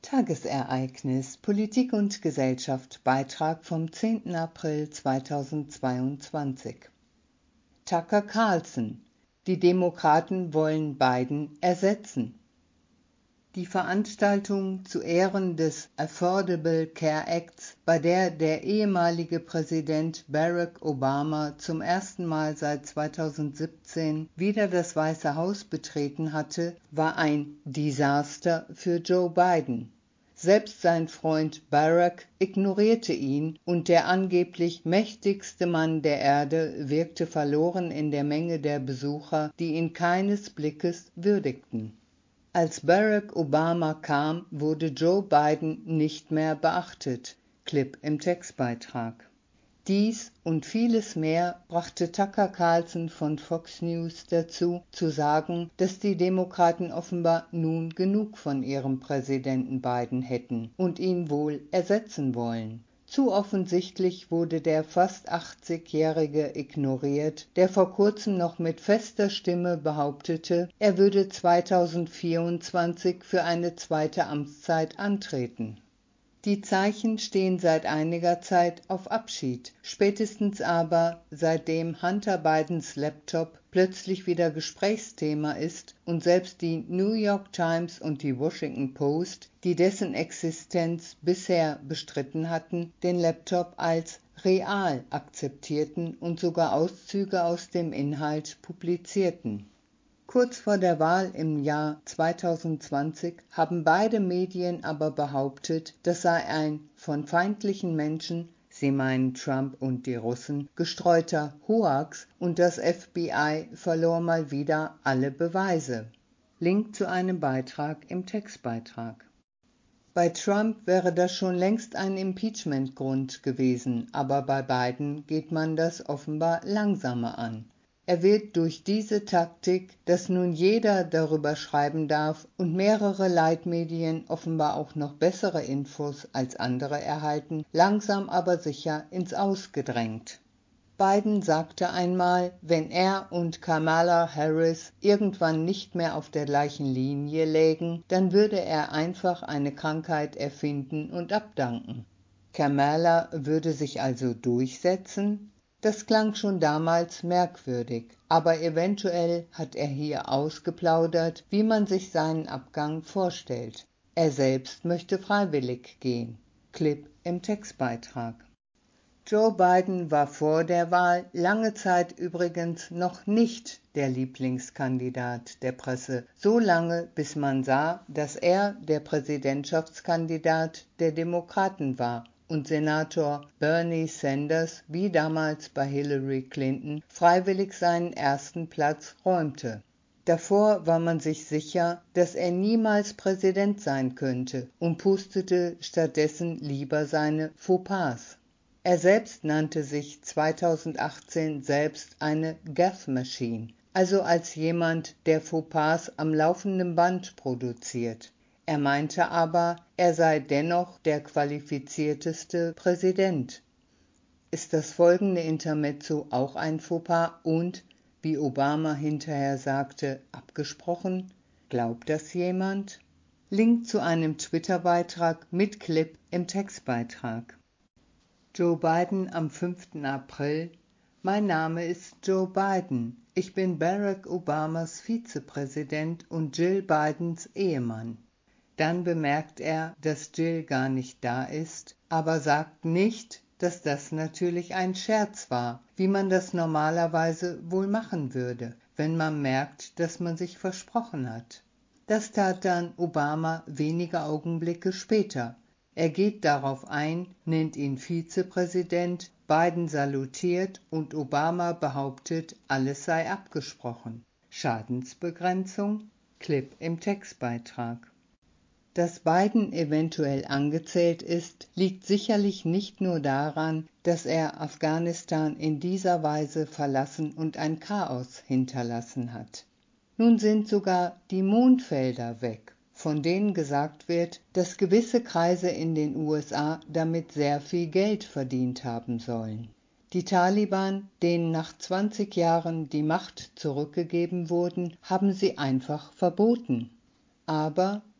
Tagesereignis Politik und Gesellschaft Beitrag vom 10. April 2022. Tucker Carlson: Die Demokraten wollen Biden ersetzen. Die Veranstaltung zu Ehren des Affordable Care Acts, bei der der ehemalige Präsident Barack Obama zum ersten Mal seit 2017 wieder das Weiße Haus betreten hatte, war ein Desaster für Joe Biden. Selbst sein Freund Barack ignorierte ihn und der angeblich mächtigste Mann der Erde wirkte verloren in der Menge der Besucher, die ihn keines Blickes würdigten. Als Barack Obama kam, wurde Joe Biden nicht mehr beachtet. Clip im Textbeitrag. Dies und vieles mehr brachte Tucker Carlson von Fox News dazu, zu sagen, dass die Demokraten offenbar nun genug von ihrem Präsidenten Biden hätten und ihn wohl ersetzen wollen. Zu offensichtlich wurde der fast 80-Jährige ignoriert, der vor kurzem noch mit fester Stimme behauptete, er würde 2024 für eine zweite Amtszeit antreten. Die Zeichen stehen seit einiger Zeit auf Abschied, spätestens aber seitdem Hunter Bidens Laptop plötzlich wieder Gesprächsthema ist und selbst die New York Times und die Washington Post, die dessen Existenz bisher bestritten hatten, den Laptop als real akzeptierten und sogar Auszüge aus dem Inhalt publizierten. Kurz vor der Wahl im Jahr 2020 haben beide Medien aber behauptet, das sei ein von feindlichen Menschen, sie meinen Trump und die Russen, gestreuter Hoax und das FBI verlor mal wieder alle Beweise. Link zu einem Beitrag im Textbeitrag. Bei Trump wäre das schon längst ein Impeachment-Grund gewesen, aber bei Biden geht man das offenbar langsamer an. Er wird durch diese Taktik, dass nun jeder darüber schreiben darf und mehrere Leitmedien offenbar auch noch bessere Infos als andere erhalten, langsam aber sicher ins Aus gedrängt. Biden sagte einmal, wenn er und Kamala Harris irgendwann nicht mehr auf der gleichen Linie lägen, dann würde er einfach eine Krankheit erfinden und abdanken. Kamala würde sich also durchsetzen? Das klang schon damals merkwürdig, aber eventuell hat er hier ausgeplaudert, wie man sich seinen Abgang vorstellt. Er selbst möchte freiwillig gehen. Clip im Textbeitrag. Joe Biden war vor der Wahl lange Zeit übrigens noch nicht der Lieblingskandidat der Presse, so lange, bis man sah, dass er der Präsidentschaftskandidat der Demokraten war und Senator Bernie Sanders, wie damals bei Hillary Clinton, freiwillig seinen ersten Platz räumte. Davor war man sich sicher, dass er niemals Präsident sein könnte und pustete stattdessen lieber seine Fauxpas. Er selbst nannte sich 2018 selbst eine Gaffe Machine, also als jemand, der Fauxpas am laufenden Band produziert. Er meinte aber, er sei dennoch der qualifizierteste Präsident. Ist das folgende Intermezzo auch ein Fauxpas und, wie Obama hinterher sagte, abgesprochen? Glaubt das jemand? Link zu einem Twitter-Beitrag mit Clip im Textbeitrag. Joe Biden am 5. April: Mein Name ist Joe Biden. Ich bin Barack Obamas Vizepräsident und Jill Bidens Ehemann. Dann bemerkt er, dass Jill gar nicht da ist, aber sagt nicht, dass das natürlich ein Scherz war, wie man das normalerweise wohl machen würde, wenn man merkt, dass man sich versprochen hat. Das tat dann Obama wenige Augenblicke später. Er geht darauf ein, nennt ihn Vizepräsident, Biden salutiert und Obama behauptet, alles sei abgesprochen. Schadensbegrenzung? Clip im Textbeitrag. Dass Biden eventuell angezählt ist, liegt sicherlich nicht nur daran, dass er Afghanistan in dieser Weise verlassen und ein Chaos hinterlassen hat. Nun sind sogar die Mondfelder weg, von denen gesagt wird, dass gewisse Kreise in den USA damit sehr viel Geld verdient haben sollen. Die Taliban, denen nach 20 Jahren die Macht zurückgegeben wurde, haben sie einfach verboten. Aber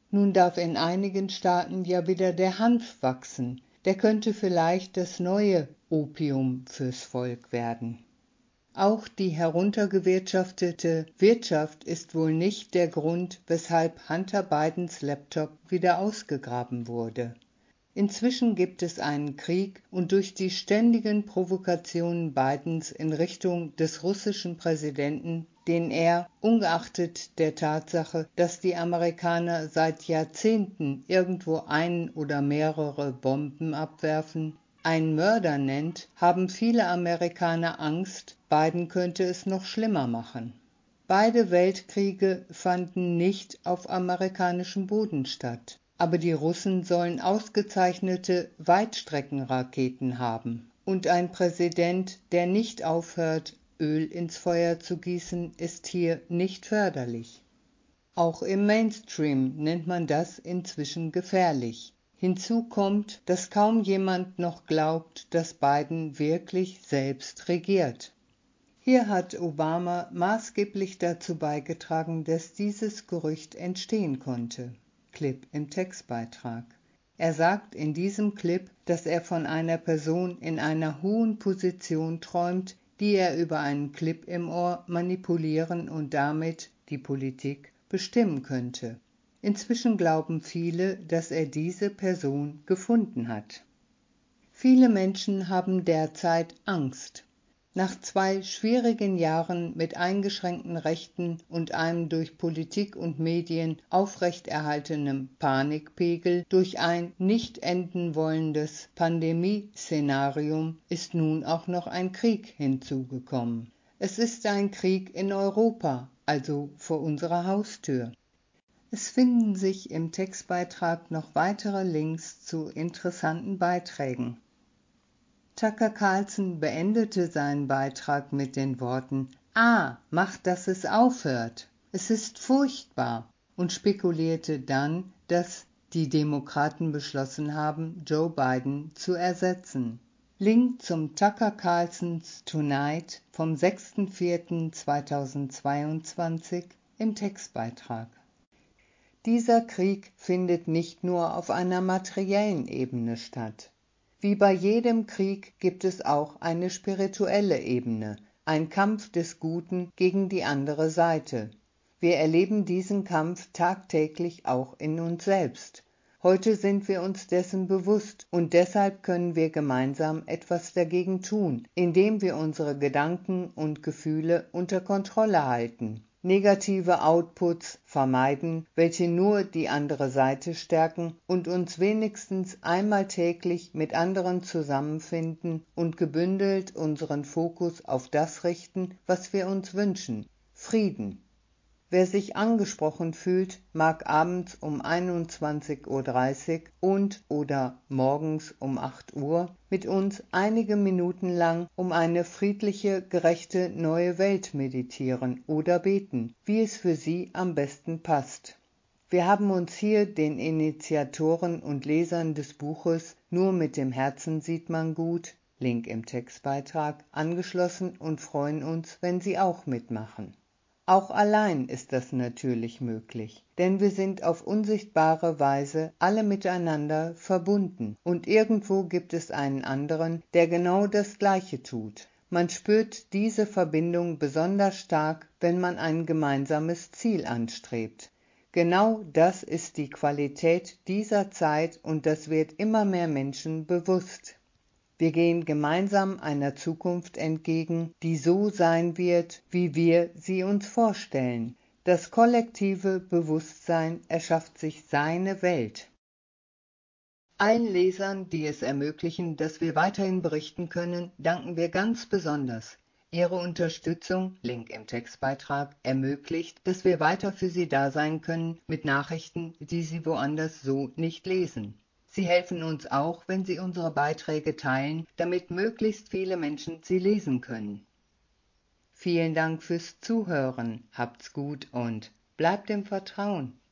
Nun darf in einigen Staaten ja wieder der Hanf wachsen. Der könnte vielleicht das neue Opium fürs Volk werden. Auch die heruntergewirtschaftete Wirtschaft ist wohl nicht der Grund, weshalb Hunter Bidens Laptop wieder ausgegraben wurde. Inzwischen gibt es einen Krieg und durch die ständigen Provokationen Bidens in Richtung des russischen Präsidenten, den er, ungeachtet der Tatsache, dass die Amerikaner seit Jahrzehnten irgendwo einen oder mehrere Bomben abwerfen, einen Mörder nennt, haben viele Amerikaner Angst, Biden könnte es noch schlimmer machen. Beide Weltkriege fanden nicht auf amerikanischem Boden statt. Aber die Russen sollen ausgezeichnete Weitstreckenraketen haben. Und ein Präsident, der nicht aufhört, Öl ins Feuer zu gießen, ist hier nicht förderlich. Auch im Mainstream nennt man das inzwischen gefährlich. Hinzu kommt, dass kaum jemand noch glaubt, dass Biden wirklich selbst regiert. Hier hat Obama maßgeblich dazu beigetragen, dass dieses Gerücht entstehen konnte. Clip im Textbeitrag. Er sagt in diesem Clip, dass er von einer Person in einer hohen Position träumt, die er über einen Clip im Ohr manipulieren und damit die Politik bestimmen könnte. Inzwischen glauben viele, dass er diese Person gefunden hat. Viele Menschen haben derzeit Angst. Nach 2 schwierigen Jahren mit eingeschränkten Rechten und einem durch Politik und Medien aufrechterhaltenen Panikpegel durch ein nicht enden wollendes Pandemieszenarium ist nun auch noch ein Krieg hinzugekommen. Es ist ein Krieg in Europa, also vor unserer Haustür. Es finden sich im Textbeitrag noch weitere Links zu interessanten Beiträgen. Tucker Carlson beendete seinen Beitrag mit den Worten macht, dass es aufhört. Es ist furchtbar und spekulierte dann, dass die Demokraten beschlossen haben, Joe Biden zu ersetzen. Link zum Tucker Carlson's Tonight vom 6.4.2022 im Textbeitrag. Dieser Krieg findet nicht nur auf einer materiellen Ebene statt. Wie bei jedem Krieg gibt es auch eine spirituelle Ebene, ein Kampf des Guten gegen die andere Seite. Wir erleben diesen Kampf tagtäglich auch in uns selbst. Heute sind wir uns dessen bewusst und deshalb können wir gemeinsam etwas dagegen tun, indem wir unsere Gedanken und Gefühle unter Kontrolle halten. Negative Outputs vermeiden, welche nur die andere Seite stärken und uns wenigstens einmal täglich mit anderen zusammenfinden und gebündelt unseren Fokus auf das richten, was wir uns wünschen: Frieden. Wer sich angesprochen fühlt, mag abends um 21:30 Uhr und/oder morgens um 8 Uhr mit uns einige Minuten lang um eine friedliche, gerechte neue Welt meditieren oder beten, wie es für Sie am besten passt. Wir haben uns hier den Initiatoren und Lesern des Buches Nur mit dem Herzen sieht man gut, Link im Textbeitrag, angeschlossen und freuen uns, wenn Sie auch mitmachen. Auch allein ist das natürlich möglich, denn wir sind auf unsichtbare Weise alle miteinander verbunden und irgendwo gibt es einen anderen, der genau das Gleiche tut. Man spürt diese Verbindung besonders stark, wenn man ein gemeinsames Ziel anstrebt. Genau das ist die Qualität dieser Zeit und das wird immer mehr Menschen bewusst. Wir gehen gemeinsam einer Zukunft entgegen, die so sein wird, wie wir sie uns vorstellen. Das kollektive Bewusstsein erschafft sich seine Welt. Allen Lesern, die es ermöglichen, dass wir weiterhin berichten können, danken wir ganz besonders. Ihre Unterstützung, Link im Textbeitrag, ermöglicht, dass wir weiter für Sie da sein können mit Nachrichten, die Sie woanders so nicht lesen. Sie helfen uns auch, wenn Sie unsere Beiträge teilen, damit möglichst viele Menschen sie lesen können. Vielen Dank fürs Zuhören, habt's gut und bleibt im Vertrauen.